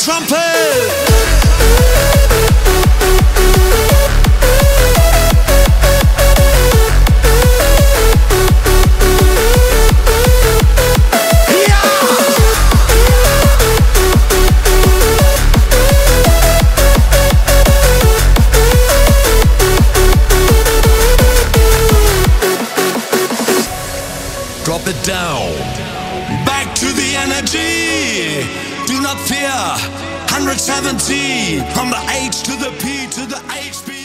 trumpet. Drop it down, back to the energy. Do not fear, 170 from the H to the P to the HB.